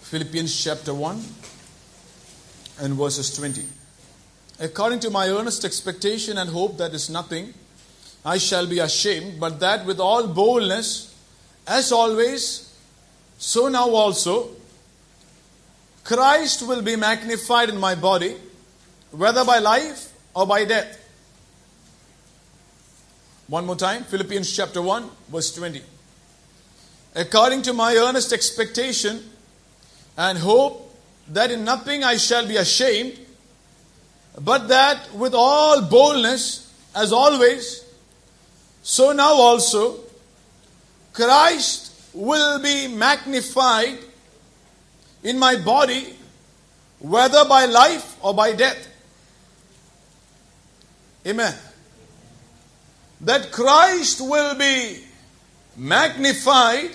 Philippians chapter 1 and verses 20. According to my earnest expectation and hope that is nothing, I shall be ashamed, but that with all boldness, as always, so now also, Christ will be magnified in my body, whether by life or by death. One more time, Philippians chapter 1, verse 20. According to my earnest expectation and hope that in nothing I shall be ashamed, but that with all boldness, as always, so now also, Christ will be magnified in my body, whether by life or by death. Amen. That Christ will be magnified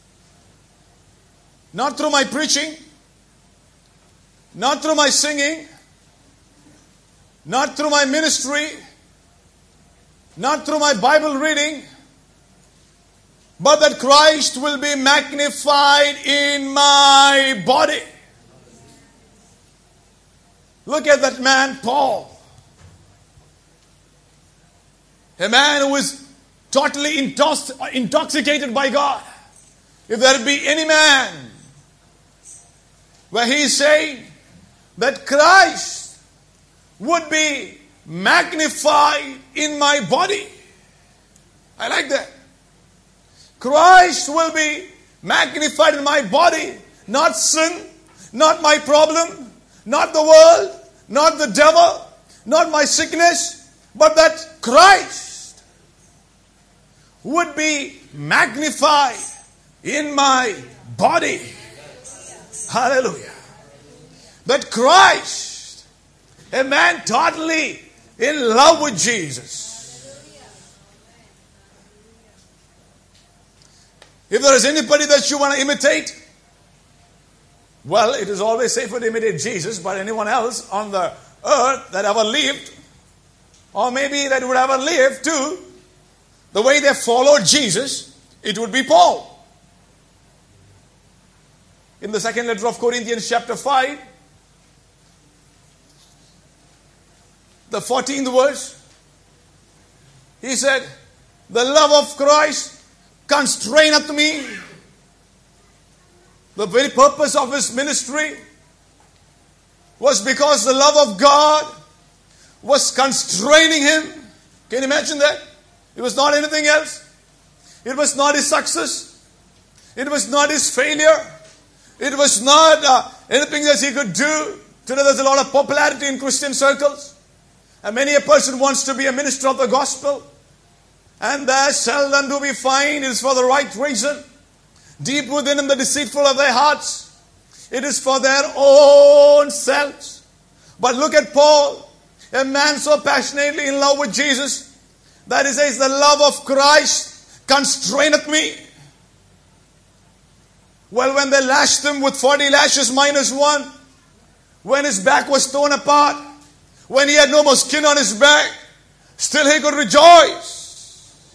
not through my preaching, not through my singing, not through my ministry, not through my Bible reading, but that Christ will be magnified in my body. Look at that man, Paul. A man who is totally intoxicated by God. If there be any man where he is saying that Christ would be magnified in my body. I like that. Christ will be magnified in my body. Not sin, not my problem, not the world, not the devil, not my sickness, but that Christ would be magnified in my body. Hallelujah. That Christ, a man totally in love with Jesus. If there is anybody that you want to imitate, well, it is always safer to imitate Jesus, but anyone else on the earth that ever lived, or maybe that would ever live too, the way they followed Jesus, it would be Paul. In the second letter of Corinthians chapter 5, the 14th verse, he said, the love of Christ constraineth me. The very purpose of his ministry was because the love of God was constraining him. Can you imagine that? It was not anything else. It was not his success. It was not his failure. It was not anything that he could do. Today there's a lot of popularity in Christian circles. And many a person wants to be a minister of the gospel. And there seldom do we find it is for the right reason. Deep within them the deceitful of their hearts. It is for their own selves. But look at Paul, a man so passionately in love with Jesus, that he says, the love of Christ constraineth me. Well, when they lashed him with 40 lashes minus one, when his back was torn apart, when he had no more skin on his back, still he could rejoice.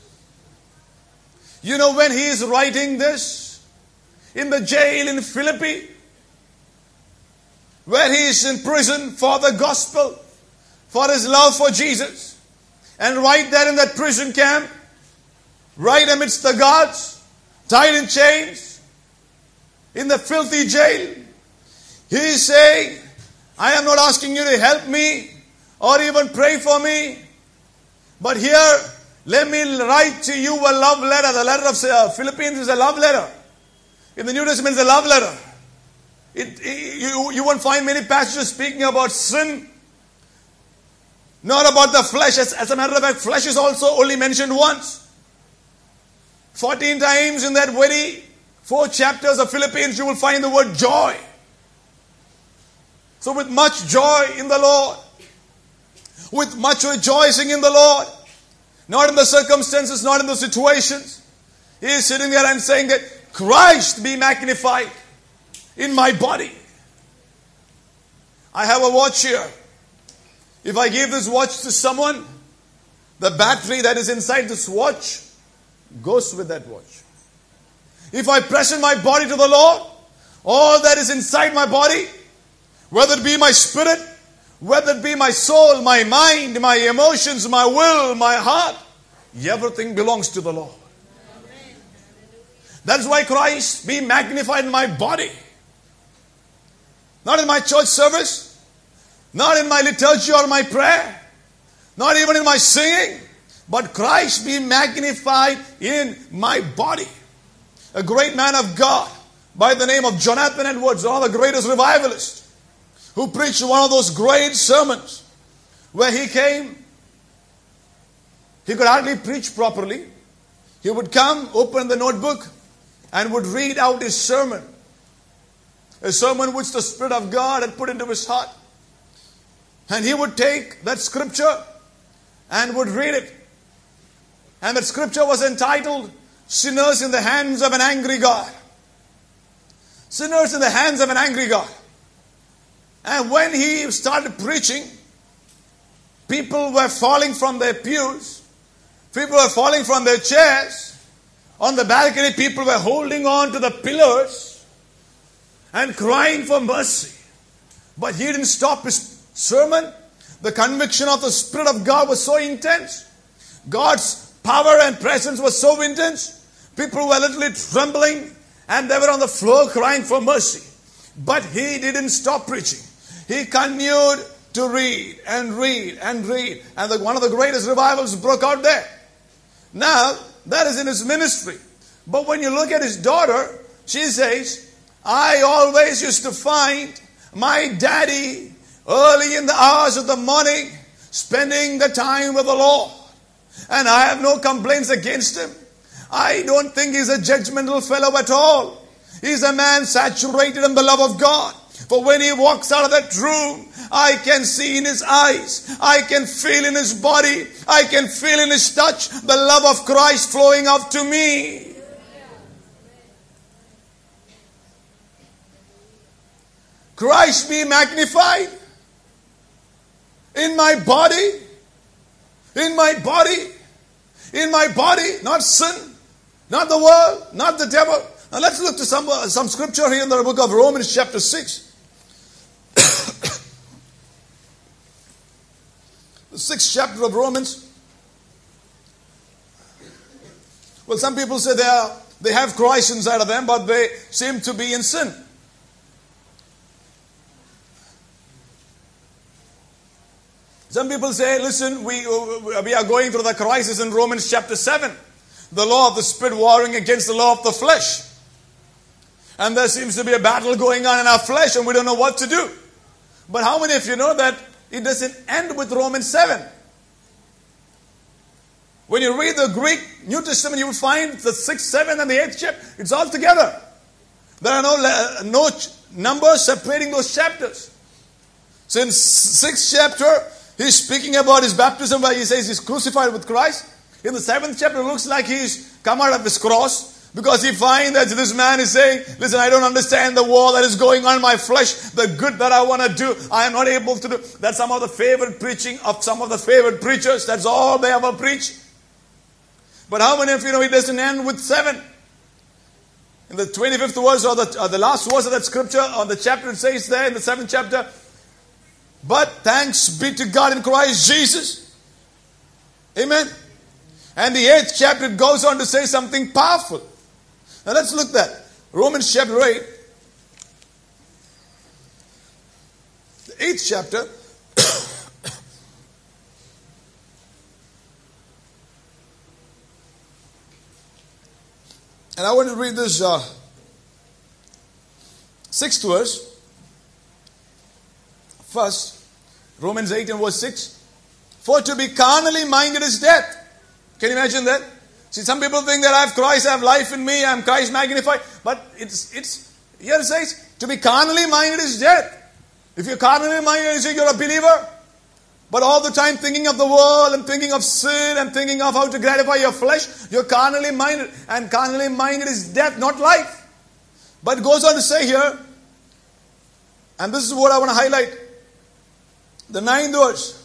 You know, when he is writing this in the jail in Philippi, where he is in prison for the gospel, for his love for Jesus, and right there in that prison camp, right amidst the guards, tied in chains, in the filthy jail, he is saying, I am not asking you to help me or even pray for me, but here, let me write to you a love letter. The letter of Philippians is a love letter. In the New Testament, it's a love letter. You won't find many passages speaking about sin, not about the flesh. As a matter of fact, flesh is also only mentioned once. 14 times in that very 4 chapters of Philippians, you will find the word joy. So with much joy in the Lord, with much rejoicing in the Lord, not in the circumstances, not in the situations, he is sitting there and saying that Christ be magnified in my body. I have a watch here. If I give this watch to someone, the battery that is inside this watch goes with that watch. If I present my body to the Lord, all that is inside my body, whether it be my spirit, whether it be my soul, my mind, my emotions, my will, my heart, everything belongs to the Lord. That is why Christ be magnified in my body. Not in my church service, not in my liturgy or my prayer, not even in my singing, but Christ be magnified in my body. A great man of God by the name of Jonathan Edwards, one of the greatest revivalists, who preached one of those great sermons where he came. He could hardly preach properly. He would come, open the notebook, and would read out his sermon. A sermon which the Spirit of God had put into his heart. And he would take that scripture and would read it. And that scripture was entitled, Sinners in the Hands of an Angry God. Sinners in the Hands of an Angry God. And when he started preaching, people were falling from their pews. People were falling from their chairs. On the balcony, people were holding on to the pillars and crying for mercy. But he didn't stop his sermon. The conviction of the Spirit of God was so intense. God's power and presence was so intense. People were literally trembling and they were on the floor crying for mercy. But he didn't stop preaching. He continued to read and read and read. And one of the greatest revivals broke out there. Now, that is in his ministry. But when you look at his daughter, she says, I always used to find my daddy early in the hours of the morning spending the time with the Lord. And I have no complaints against him. I don't think he's a judgmental fellow at all. He's a man saturated in the love of God. For when he walks out of that room, I can see in his eyes, I can feel in his body, I can feel in his touch the love of Christ flowing out to me. Christ be magnified in my body, in my body, in my body, not sin, not the world, not the devil. Now let's look to some scripture here in the book of Romans chapter 6. The 6th chapter of Romans. Well, some people say they have Christ inside of them, but they seem to be in sin. Some people say, listen, we are going through the crisis in Romans chapter 7. The law of the Spirit warring against the law of the flesh. And there seems to be a battle going on in our flesh and we don't know what to do. But how many of you know that it doesn't end with Romans 7? When you read the Greek New Testament, you will find the 6th, 7th and the 8th chapter. It's all together. There are no numbers separating those chapters. So in 6th chapter, he's speaking about his baptism where he says he's crucified with Christ. In the 7th chapter, it looks like he's come out of his cross. Because he finds that this man is saying, listen, I don't understand the war that is going on in my flesh. The good that I want to do, I am not able to do. That's some of the favorite preaching of some of the favorite preachers. That's all they ever preach. But how many of you know it doesn't end with 7? In the 25th verse or the last verse of that scripture on the chapter, it says there in the 7th chapter, but thanks be to God in Christ Jesus. Amen. And the 8th chapter it goes on to say something powerful. Now let's look at that. Romans chapter 8. The 8th chapter. And I want to read this 6th verse. First, Romans 8 and verse 6. For to be carnally minded is death. Can you imagine that? See, some people think that I have Christ, I have life in me, I am Christ magnified. But it's here it says, to be carnally minded is death. If you're carnally minded, you're a believer. But all the time thinking of the world and thinking of sin and thinking of how to gratify your flesh, you're carnally minded. And carnally minded is death, not life. But it goes on to say here, and this is what I want to highlight. The 9th verse.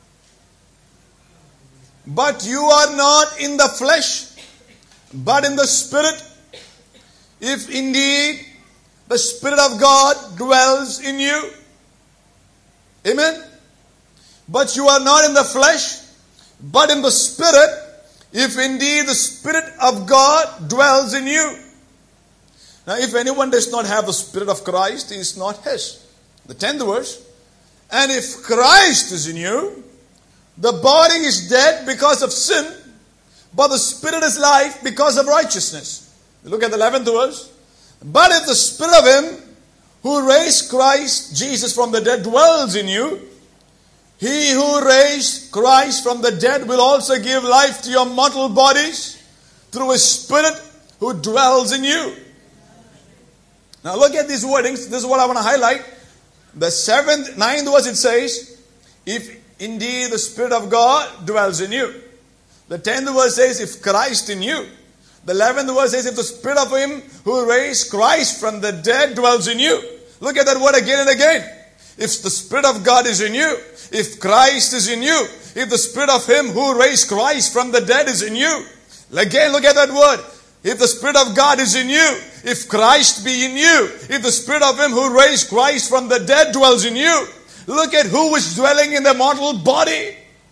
But you are not in the flesh, but in the Spirit. If indeed the Spirit of God dwells in you. Amen. But you are not in the flesh, but in the Spirit, if indeed the Spirit of God dwells in you. Now, if anyone does not have the Spirit of Christ, he is not his. The 10th verse. And if Christ is in you, the body is dead because of sin, but the Spirit is life because of righteousness. Look at the 11th verse. But if the Spirit of Him who raised Christ Jesus from the dead dwells in you, He who raised Christ from the dead will also give life to your mortal bodies through His Spirit who dwells in you. Now look at these wordings. This is what I want to highlight. The 9th verse it says, if indeed the Spirit of God dwells in you. The 10th verse says, if Christ in you. The 11th verse says, if the Spirit of Him who raised Christ from the dead dwells in you. Look at that word again and again. If the Spirit of God is in you, if Christ is in you, if the Spirit of Him who raised Christ from the dead is in you. Again, look at that word. If the Spirit of God is in you, if Christ be in you, if the Spirit of Him who raised Christ from the dead dwells in you. Look at who is dwelling in the mortal body.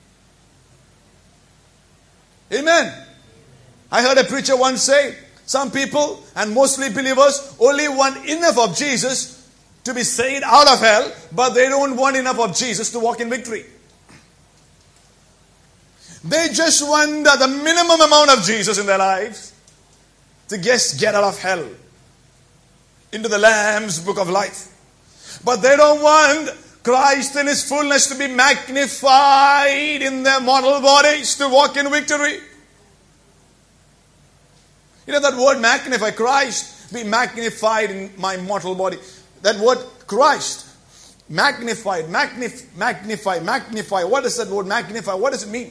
Amen. I heard a preacher once say, some people, and mostly believers, only want enough of Jesus to be saved out of hell, but they don't want enough of Jesus to walk in victory. They just want the minimum amount of Jesus in their lives to just get out of hell into the Lamb's book of life. But they don't want Christ in His fullness to be magnified in their mortal bodies to walk in victory. You know that word magnify, Christ be magnified in my mortal body. That word Christ, magnified, magnify. What does that word magnify? What does it mean?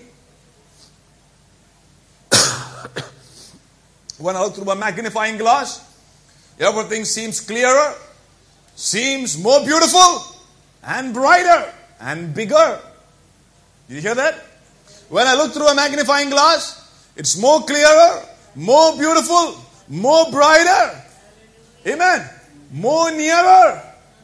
When I look through a magnifying glass, everything seems clearer, seems more beautiful, and brighter, and bigger. Did you hear that? When I look through a magnifying glass, it's more clearer, more beautiful, more brighter. Amen. More nearer.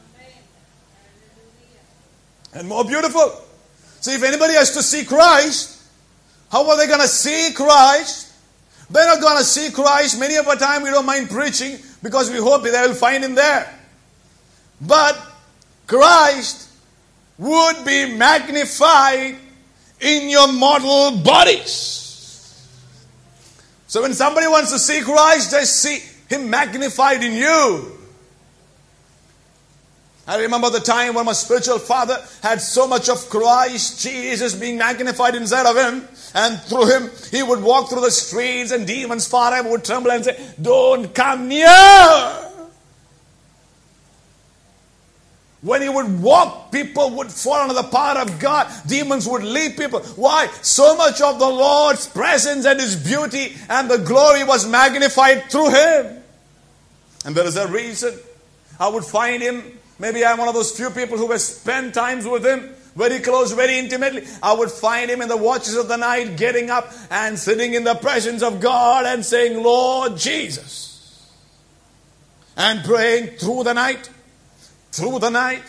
And more beautiful. So if anybody has to see Christ, how are they going to see Christ? They're not going to see Christ. Many of the time we don't mind preaching because we hope they will find Him there. But Christ would be magnified in your mortal bodies. So when somebody wants to see Christ, they see Him magnified in you. I remember the time when my spiritual father had so much of Christ Jesus being magnified inside of him, and through him he would walk through the streets and demons far away would tremble and say, "Don't come near." When he would walk, people would fall under the power of God. Demons would leave people. Why? So much of the Lord's presence and His beauty and the glory was magnified through him. And there is a reason. I would find him. Maybe I'm one of those few people who have spent times with him, very close, very intimately. I would find him in the watches of the night, getting up and sitting in the presence of God and saying, "Lord Jesus," and praying through the night. Through the night.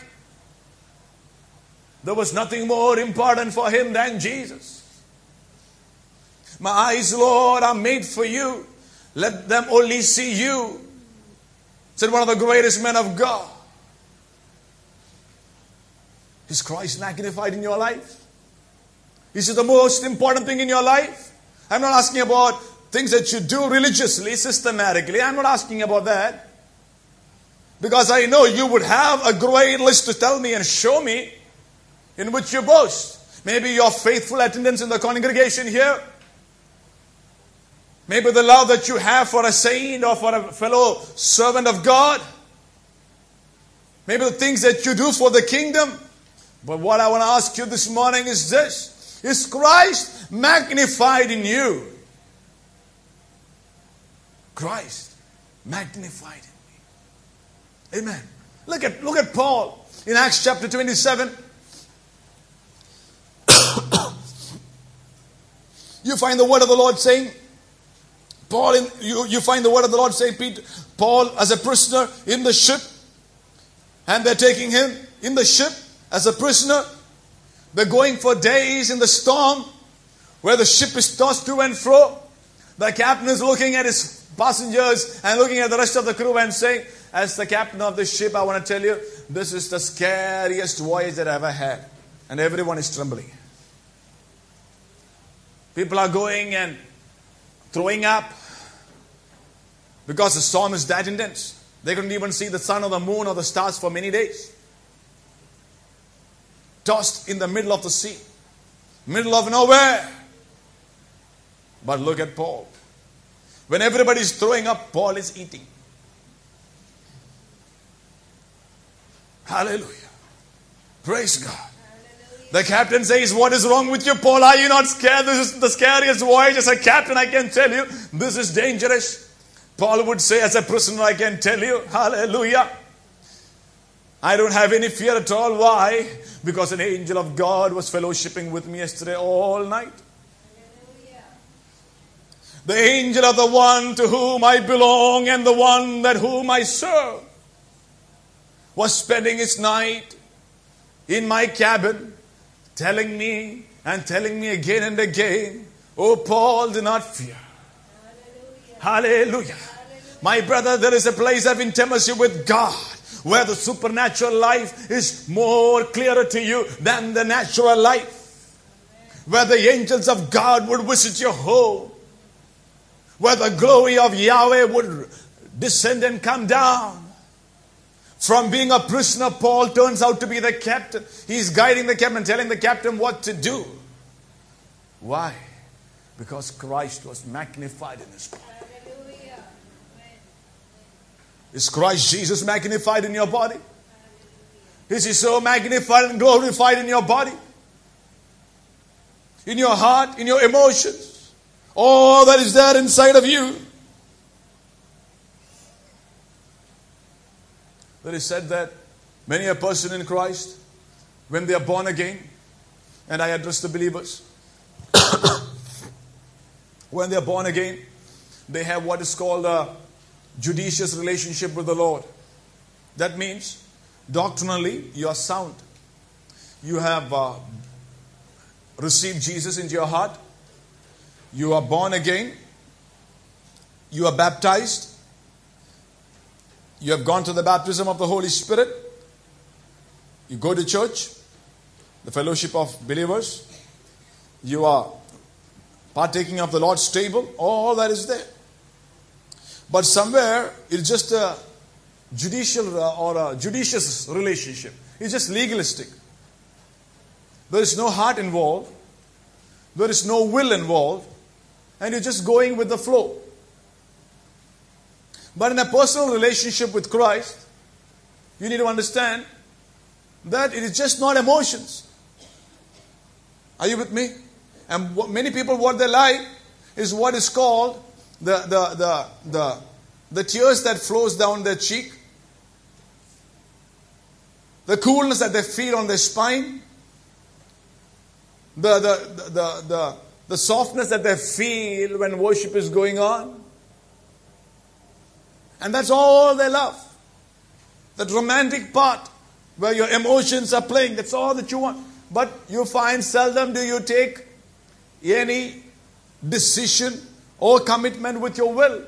There was nothing more important for him than Jesus. "My eyes, Lord, are made for you. Let them only see you," said one of the greatest men of God. Is Christ magnified in your life? Is it the most important thing in your life? I'm not asking about things that you do religiously, systematically. I'm not asking about that. Because I know you would have a great list to tell me and show me in which you boast. Maybe your faithful attendance in the congregation here. Maybe the love that you have for a saint or for a fellow servant of God. Maybe the things that you do for the kingdom. But what I want to ask you this morning is this. Is Christ magnified in you? Christ magnified in me. Amen. Look at Paul in Acts chapter 27. You find the word of the Lord saying, Paul, you find the word of the Lord saying, Paul as a prisoner in the ship, and they're taking him in the ship as a prisoner. They're going for days in the storm, where the ship is tossed to and fro. The captain is looking at his passengers and looking at the rest of the crew and saying, as the captain of the ship, I want to tell you, this is the scariest voyage that I ever had. And everyone is trembling. People are going and throwing up because the storm is that intense. They couldn't even see the sun or the moon or the stars for many days. Tossed in the middle of the sea, middle of nowhere. But look at Paul. When everybody is throwing up, Paul is eating. Hallelujah. Praise God. The captain says, what is wrong with you, Paul? Are you not scared? This is the scariest voyage. As a captain, I can tell you, this is dangerous. Paul would say, as a prisoner, I can tell you, hallelujah, I don't have any fear at all. Why? Because an angel of God was fellowshipping with me yesterday all night. Hallelujah. The angel of the one to whom I belong and the one that whom I serve was spending his night in my cabin, telling me again and again, oh Paul, do not fear. Hallelujah. Hallelujah. My brother, there is a place of intimacy with God where the supernatural life is more clearer to you than the natural life. Where the angels of God would visit your home. Where the glory of Yahweh would descend and come down. From being a prisoner, Paul turns out to be the captain. He's guiding the captain, telling the captain what to do. Why? Because Christ was magnified in his body. Is Christ Jesus magnified in your body? Is he so magnified and glorified in your body? In your heart, in your emotions? All that is there inside of you. There is said that many a person in Christ, when they are born again, and I address the believers, when they are born again, they have what is called a judicious relationship with the Lord. That means doctrinally you are sound. You have received Jesus into your heart. You are born again. You are baptized. You have gone to the baptism of the Holy Spirit. You go to church, the fellowship of believers. You are partaking of the Lord's table. All that is there. But somewhere it's just a judicial or a judicious relationship. It's just legalistic. There is no heart involved. There is no will involved. And you're just going with the flow. But in a personal relationship with Christ, you need to understand that it is just not emotions. Are you with me? And many people, what they like is what is called the tears that flows down their cheek, the coolness that they feel on their spine, the softness that they feel when worship is going on. And that's all they love. That romantic part where your emotions are playing, that's all that you want. But you find seldom do you take any decision or commitment with your will.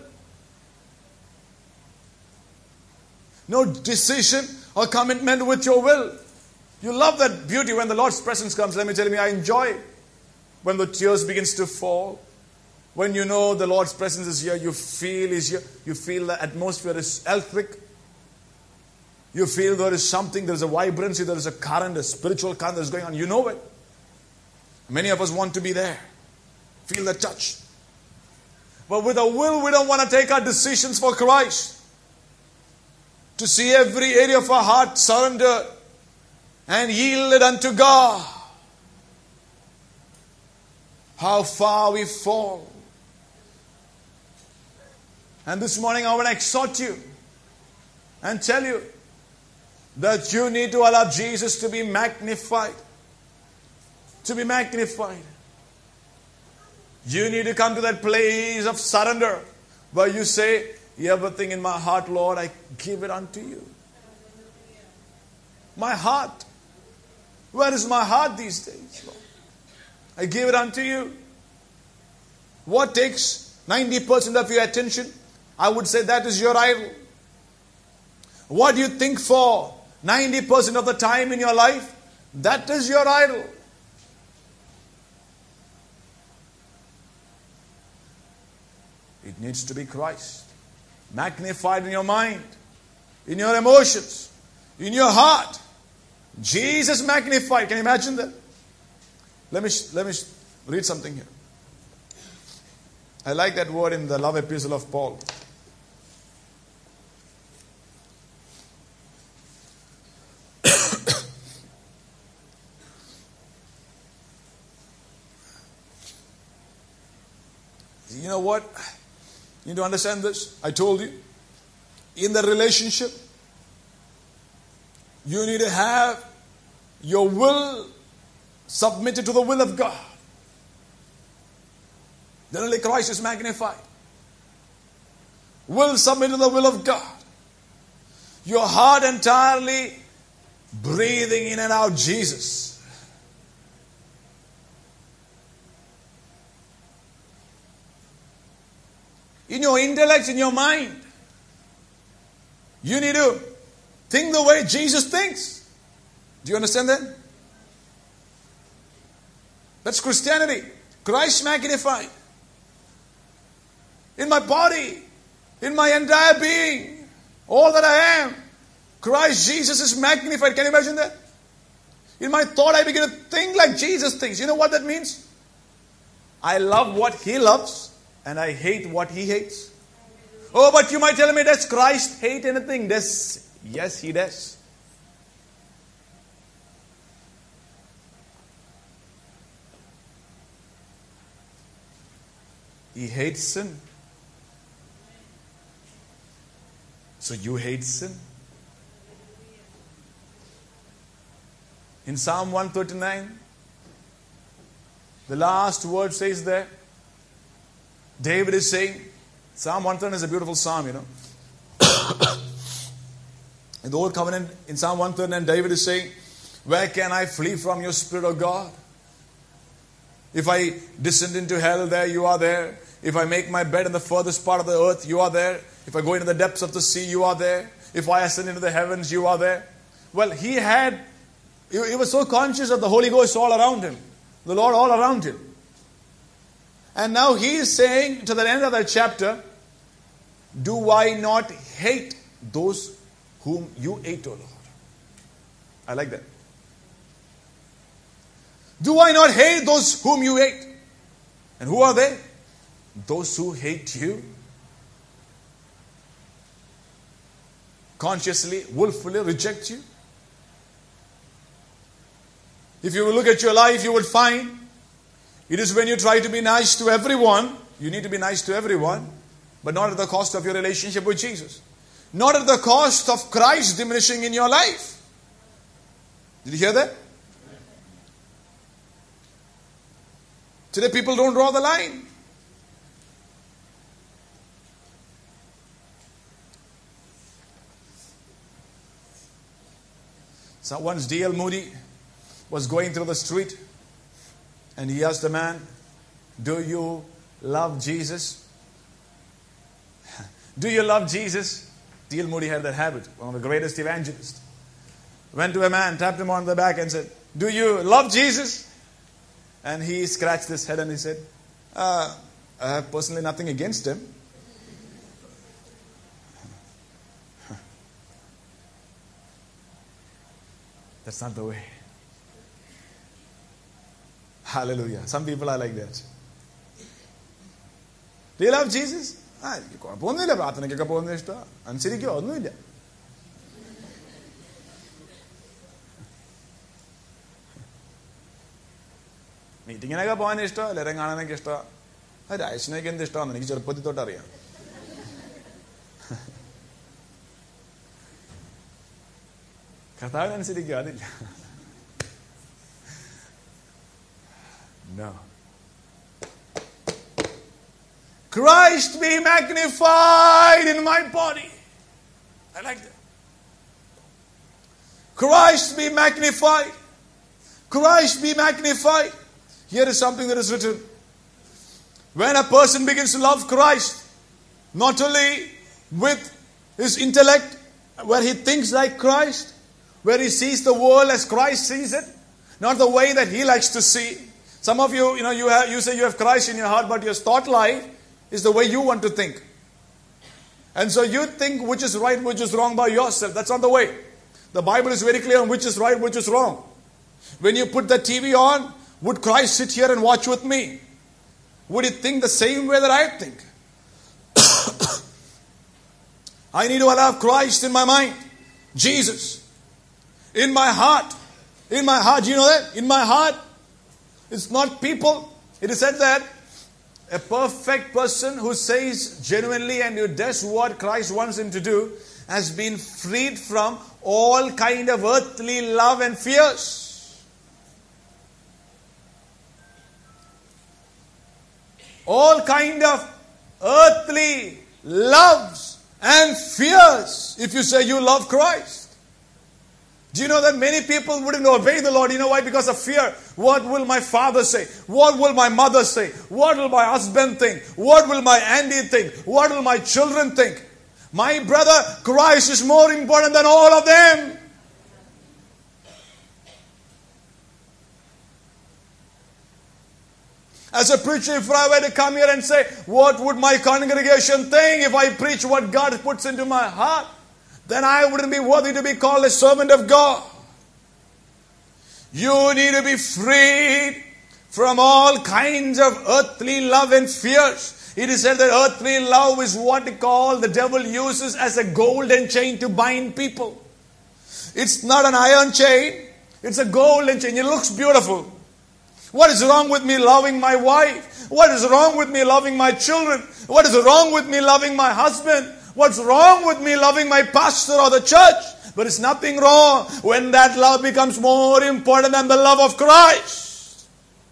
No decision or commitment with your will. You love that beauty when the Lord's presence comes. Let me tell you, I enjoy it. When the tears begins to fall. When you know the Lord's presence is here, you feel He's here. You feel the atmosphere is electric. You feel there is something, there is a vibrancy, there is a current, a spiritual current that is going on. You know it. Many of us want to be there. Feel the touch. But with a will, we don't want to take our decisions for Christ. To see every area of our heart surrendered and yielded unto God. How far we fall. And this morning I want to exhort you and tell you that you need to allow Jesus to be magnified. To be magnified. You need to come to that place of surrender where you say, everything in my heart, Lord, I give it unto you. My heart. Where is my heart these days, Lord? I give it unto you. What takes 90% of your attention? I would say that is your idol. What do you think for 90% of the time in your life? That is your idol. It needs to be Christ. Magnified in your mind, in your emotions, in your heart. Jesus magnified. Can you imagine that? Let me read something here. I like that word in the love epistle of Paul. You know what? You need to understand this. I told you. In the relationship, you need to have your will submitted to the will of God. Then only Christ is magnified. Will submit to the will of God. Your heart entirely breathing in and out Jesus. In your intellect, in your mind, you need to think the way Jesus thinks. Do you understand that? That's Christianity. Christ magnified. In my body, in my entire being, all that I am, Christ Jesus is magnified. Can you imagine that? In my thought, I begin to think like Jesus thinks. You know what that means? I love what He loves. And I hate what He hates. Oh, but you might tell me, does Christ hate anything? Yes, He does. He hates sin. So you hate sin. In Psalm 139, the last word says there, David is saying, Psalm 139 is a beautiful psalm, you know. In the Old Covenant, in Psalm 139, David is saying, where can I flee from your Spirit, O God? If I descend into hell, there you are there. If I make my bed in the furthest part of the earth, you are there. If I go into the depths of the sea, you are there. If I ascend into the heavens, you are there. Well, he was so conscious of the Holy Ghost all around him. The Lord all around him. And now he is saying to the end of that chapter, do I not hate those whom you hate, O Lord? I like that. Do I not hate those whom you hate? And who are they? Those who hate you. Consciously, willfully reject you. If you will look at your life, you will find it is when you try to be nice to everyone. You need to be nice to everyone, but not at the cost of your relationship with Jesus. Not at the cost of Christ diminishing in your life. Did you hear that? Today people don't draw the line. So once D.L. Moody was going through the street and he asked the man, do you love Jesus? Do you love Jesus? D.L. Moody had that habit, one of the greatest evangelists. Went to a man, tapped him on the back and said, do you love Jesus? And he scratched his head and he said, I have personally nothing against him. That's not the way. Hallelujah. Some people are like that. Do you love Jesus? എനിക്ക് കുഴപ്പമൊന്നുമില്ല, പ്രാർത്ഥനയ്ക്കൊക്കെ പോകുന്നത് ഇഷ്ടമാണ്, അനുസരിക്കുക, ഒന്നുമില്ല. മീറ്റിങ്ങിനൊക്കെ പോകാൻ ഇഷ്ടമാണ്, എല്ലാവരും കാണാനൊക്കെ ഇഷ്ടമാണ്. രാജേഷിനൊക്കെ എന്ത് ഇഷ്ടമാണ് എനിക്ക് ചെറുപ്പത്തിൽ തൊട്ട് അറിയാം. കർത്താവിനനുസരിക്കുക, അതില്ല. No. Christ be magnified in my body. I like that. Christ be magnified. Christ be magnified. Here is something that is written. When a person begins to love Christ, not only with his intellect, where he thinks like Christ, where he sees the world as Christ sees it, not the way that he likes to see. Some of you, you say you have Christ in your heart, but your thought life is the way you want to think. And so you think which is right, which is wrong by yourself. That's not the way. The Bible is very clear on which is right, which is wrong. When you put the TV on, would Christ sit here and watch with me? Would he think the same way that I think? I need to allow Christ in my mind. Jesus. In my heart. In my heart. Do you know that? In my heart. It's not people. It is said that a perfect person who says genuinely and who does what Christ wants him to do has been freed from all kind of earthly love and fears. All kind of earthly loves and fears if you say you love Christ. Do you know that many people wouldn't obey the Lord? You know why? Because of fear. What will my father say? What will my mother say? What will my husband think? What will my auntie think? What will my children think? My brother, Christ is more important than all of them. As a preacher, if I were to come here and say, what would my congregation think if I preach what God puts into my heart? Then I wouldn't be worthy to be called a servant of God. You need to be freed from all kinds of earthly love and fears. It is said that earthly love is what the devil uses as a golden chain to bind people. It's not an iron chain. It's a golden chain. It looks beautiful. What is wrong with me loving my wife? What is wrong with me loving my children? What is wrong with me loving my husband? What's wrong with me loving my pastor or the church? But it's nothing wrong when that love becomes more important than the love of Christ.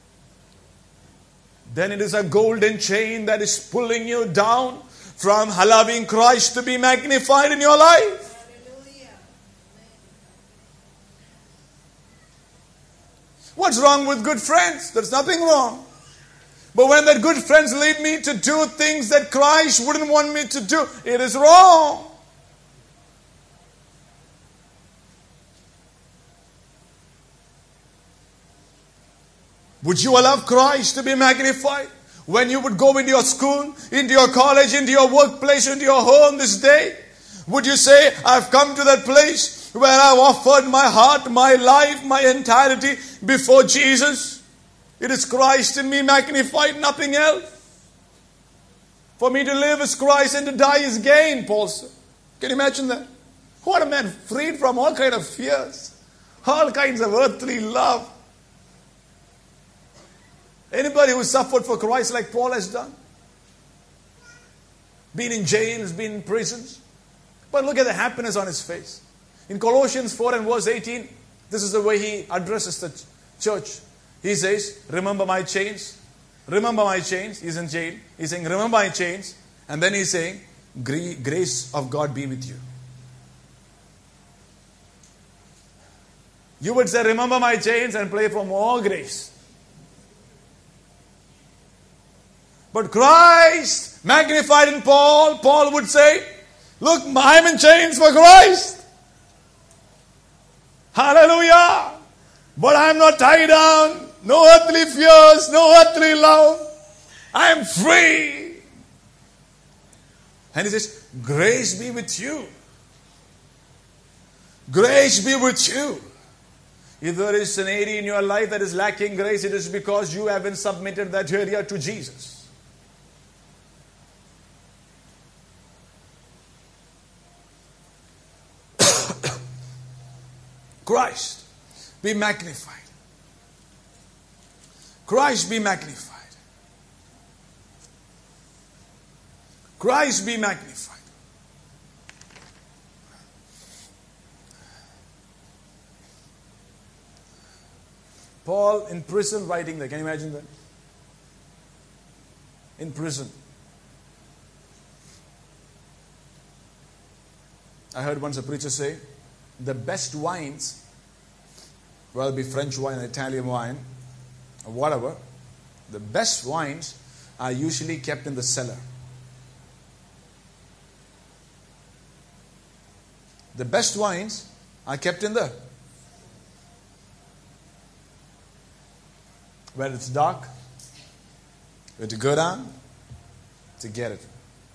Then it is a golden chain that is pulling you down from allowing Christ to be magnified in your life. Hallelujah. What's wrong with good friends? There's nothing wrong. But when that good friends lead me to do things that Christ wouldn't want me to do, it is wrong. Would you allow Christ to be magnified? When you would go into your school, into your college, into your workplace, into your home this day, would you say, I've come to that place where I've offered my heart, my life, my entirety before Jesus? It is Christ in me magnified, nothing else. For me to live is Christ and to die is gain, Paul said. Can you imagine that? What a man, freed from all kinds of fears, all kinds of earthly love. Anybody who suffered for Christ like Paul has done? Been in jails, been in prisons. But look at the happiness on his face. In Colossians 4 and verse 18, this is the way he addresses the church. He says, remember my chains. Remember my chains. He's in jail. He's saying, remember my chains. And then he's saying, grace of God be with you. You would say, remember my chains and pray for more grace. But Christ, magnified in Paul, Paul would say, look, I'm in chains for Christ. Hallelujah. But I'm not tied down. No earthly fears, no earthly love. I am free. And he says, grace be with you. Grace be with you. If there is an area in your life that is lacking grace, it is because you haven't submitted that area to Jesus. Christ be magnified. Christ be magnified. Christ be magnified. Paul in prison writing that. Can you imagine that? In prison. I heard once a preacher say, the best wines, whether it be French wine, Italian wine, or whatever, the best wines are usually kept in the cellar. The best wines are kept in the where it's dark, you have to go down to get it.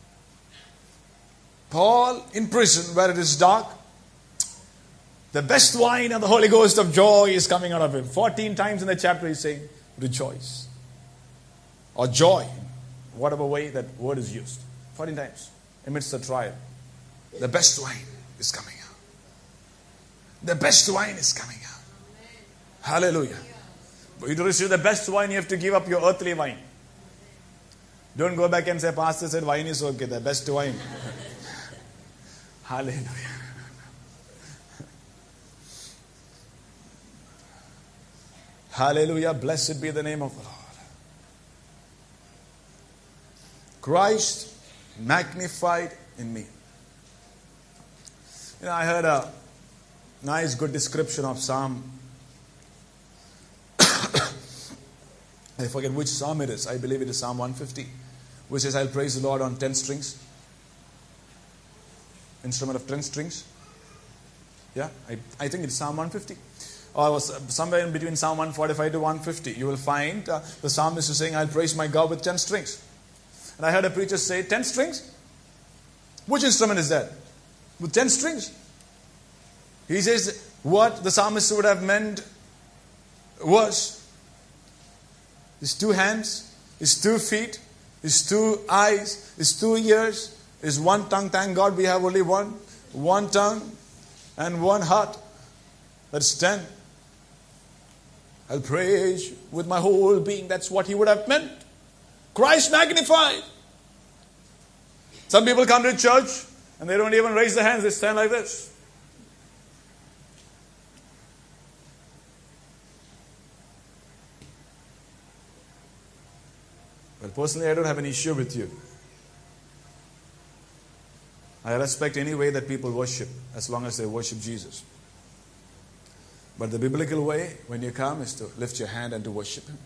Paul in prison where it is dark, the best wine and the Holy Ghost of joy is coming out of him. 14 times in the chapter he's saying, rejoice. Or joy. Whatever way that word is used. 14 times. Amidst the trial. The best wine is coming out. The best wine is coming out. Hallelujah. But to receive the best wine, you have to give up your earthly wine. Don't go back and say, Pastor said wine is okay. The best wine. Hallelujah. Hallelujah. Blessed be the name of the Lord. Christ magnified in me. I heard a nice, good description of Psalm. I forget which Psalm it is. I believe it is Psalm 150. Which says, I'll praise the Lord on 10 strings. Instrument of 10 strings. Yeah, I think it's Psalm 150. Or it was somewhere in between Psalm 145 to 150. You will find the psalmist is saying, I'll praise my God with 10 strings. And I heard a preacher say, 10 strings? Which instrument is that? With 10 strings. He says, what the psalmist would have meant was his 2 hands, his 2 feet, his 2 eyes, his 2 ears, his 1 tongue. Thank God we have only one tongue and 1 heart. That's 10. I'll praise with my whole being. That's what he would have meant. Christ magnified. Some people come to church and they don't even raise their hands. They stand like this. Well, personally, I don't have an issue with you. I respect any way that people worship, as long as they worship Jesus. But the biblical way, when you come, is to lift your hand and to worship Him.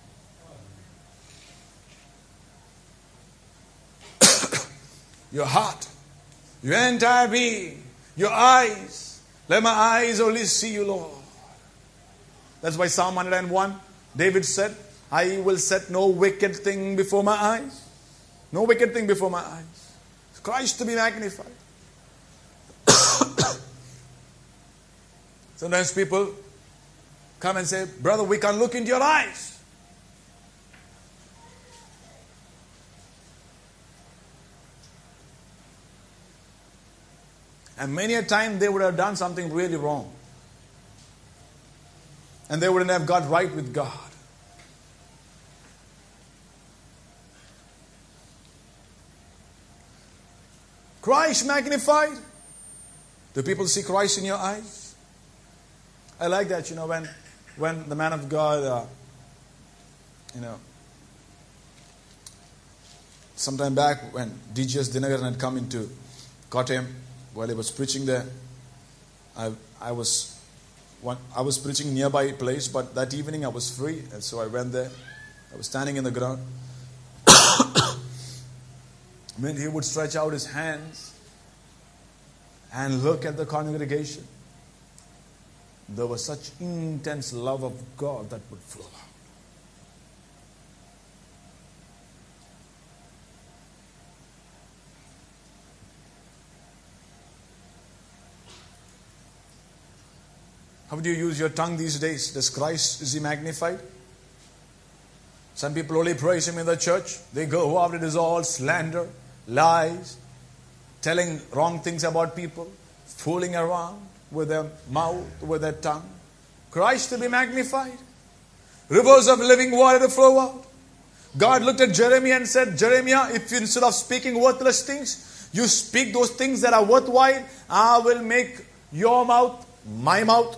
Your heart, your entire being, your eyes. Let my eyes only see you, Lord. That's why Psalm 101, David said, I will set no wicked thing before my eyes. No wicked thing before my eyes. Christ to be magnified. Sometimes people come and say, brother, we can't look into your eyes. And many a time they would have done something really wrong. And they wouldn't have got right with God. Christ magnified. Do people see Christ in your eyes? I like that, when the man of God, sometime back when D.G.S. Dinagaran had come into Kottayam, while he was preaching there, I was preaching nearby place, but that evening I was free, and so I went there. I was standing in the ground. When he would stretch out his hands and look at the congregation, there was such intense love of God that would flow out. How do you use your tongue these days? Is He magnified? Some people only praise Him in the church. They go out, it is all slander, lies, telling wrong things about people, fooling around with their mouth, with their tongue. Christ to be magnified. Rivers of living water to flow out. God looked at Jeremiah and said, Jeremiah, if you, instead of speaking worthless things, you speak those things that are worthwhile, I will make your mouth my mouth.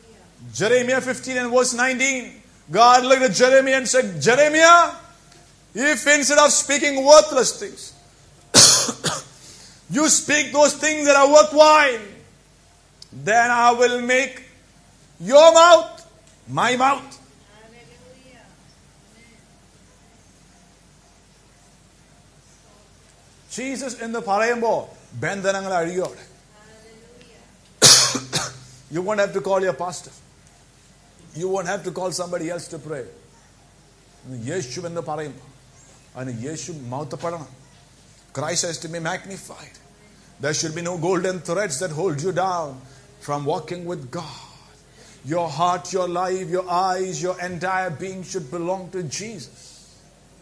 Jeremiah 15 and verse 19. God looked at Jeremiah and said, Jeremiah, If instead of speaking worthless things, you speak those things that are worthwhile, then I will make your mouth my mouth. Jesus in the parayambo, ബന്ധനങ്ങൾ അഴിയോടെ. You won't have to call your pastor. You won't have to call somebody else to pray. യേശു എന്ന് പറയുമ്പോൾ അതിന് യേശു മഹത്വപ്പെടണം. Christ has to be magnified. There should be no golden threads that hold you down from walking with God. Your heart, your life, your eyes, your entire being should belong to Jesus.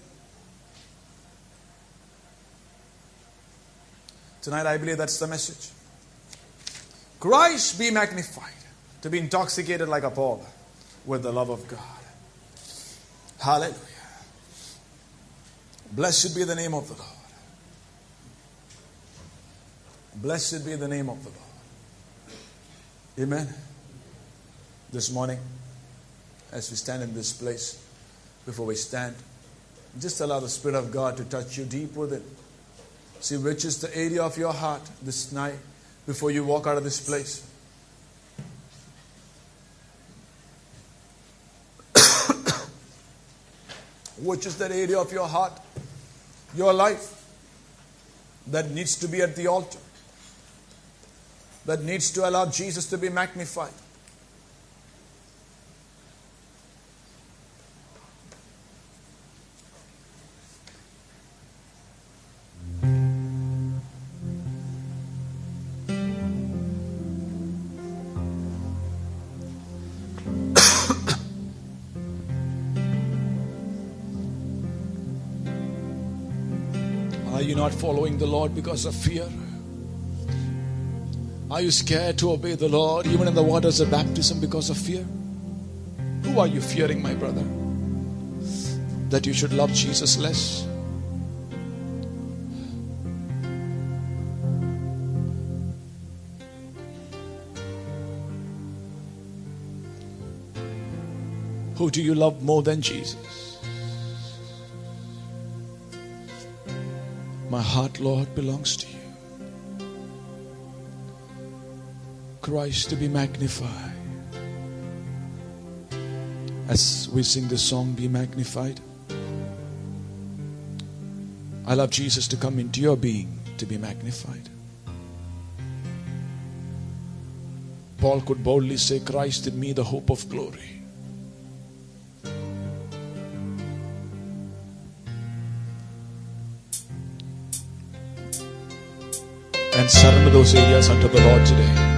Tonight I believe that's the message. Christ be magnified. To be intoxicated like a Paul with the love of God. Hallelujah. Blessed be the name of the Lord. Blessed be the name of the Lord. Amen. This morning, as we stand in this place, before we stand, just allow the Spirit of God to touch you deep within. See which is the area of your heart this night before you walk out of this place. Which is that area of your heart, your life, that needs to be at the altar, that needs to allow Jesus to be magnified. Are you not following the Lord because of fear? Are you scared to obey the Lord even in the waters of baptism because of fear? Who are you fearing, my brother? That you should love Jesus less? Who do you love more than Jesus? My heart, Lord, belongs to you. Christ to be magnified. As we sing this song, be magnified. I love Jesus to come into your being to be magnified. Paul could boldly say, Christ in me, the hope of glory. And surrender those areas unto the Lord today.